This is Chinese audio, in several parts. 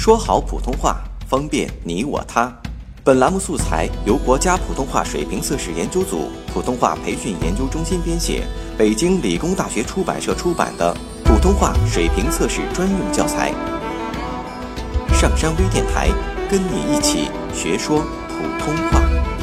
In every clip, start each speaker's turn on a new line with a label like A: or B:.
A: 说好普通话，方便你我他。本栏目素材由国家普通话水平测试研究组普通话培训研究中心编写，北京理工大学出版社出版的普通话水平测试专用教材。上山微电台，跟你一起学说普通话。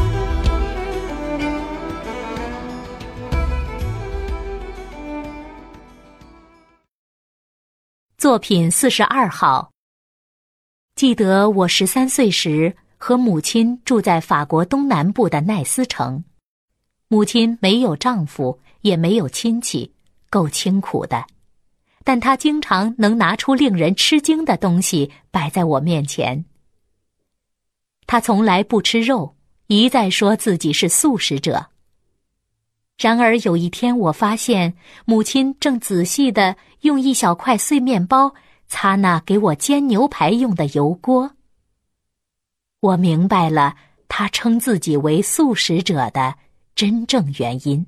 B: 作品42号。记得我13岁时，和母亲住在法国东南部的奈斯城。母亲没有丈夫，也没有亲戚，够清苦的。但她经常能拿出令人吃惊的东西摆在我面前。她从来不吃肉，一再说自己是素食者。然而有一天，我发现母亲正仔细地用一小块碎面包擦那给我煎牛排用的油锅。我明白了她称自己为素食者的真正原因。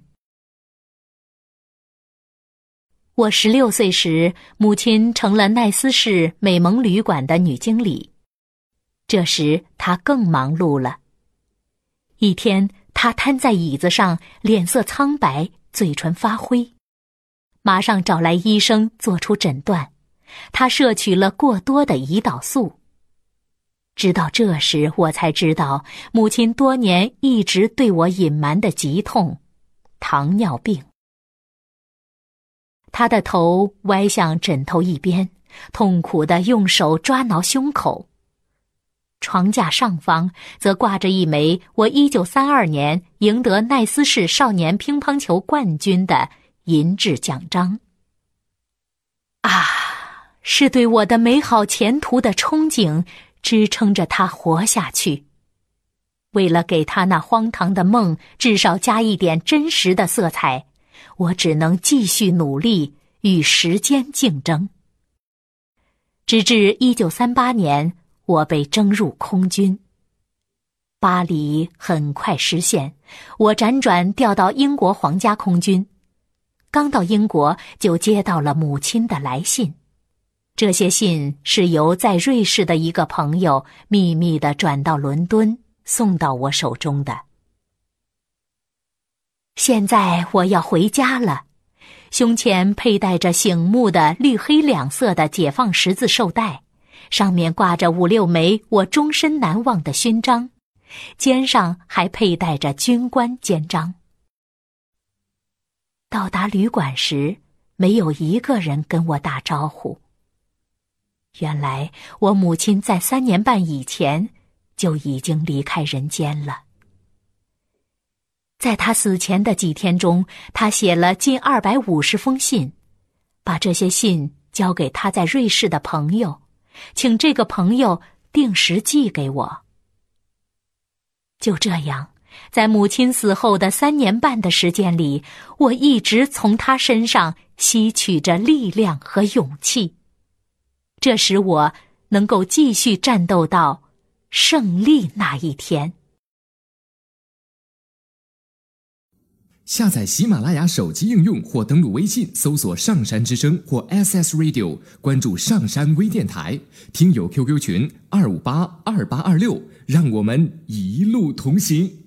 B: 我16岁时，母亲成了奈斯市美蒙旅馆的女经理。这时她更忙碌了。一天，她瘫在椅子上，脸色苍白，嘴唇发灰。马上找来医生做出诊断，她摄取了过多的胰岛素。直到这时，我才知道母亲多年一直对我隐瞒的疾痛——糖尿病。她的头歪向枕头一边，痛苦地用手抓挠胸口。床架上方则挂着一枚我1932年赢得奈斯市少年乒乓球冠军的银质奖章。是对我的美好前途的憧憬支撑着他活下去。为了给他那荒唐的梦至少加一点真实的色彩，我只能继续努力，与时间竞争。直至1938年，我被征入空军。巴黎很快实现，我辗转调到英国皇家空军。刚到英国，就接到了母亲的来信。这些信是由在瑞士的一个朋友秘密地转到伦敦，送到我手中的。现在我要回家了，胸前佩戴着醒目的绿黑两色的解放十字绶带，上面挂着5、6枚我终身难忘的勋章，肩上还佩戴着军官肩章。到达旅馆时，没有一个人跟我打招呼。原来我母亲在3年半以前就已经离开人间了。在她死前的几天中，她写了近250封信，把这些信交给她在瑞士的朋友，请这个朋友定时寄给我。就这样，在母亲死后的3年半的时间里，我一直从她身上吸取着力量和勇气。这使我能够继续战斗到胜利那一天。
C: 下载喜马拉雅手机应用或登录微信搜索上山之声或 SS Radio， 关注上山微电台，听友 QQ 群2582826，让我们一路同行。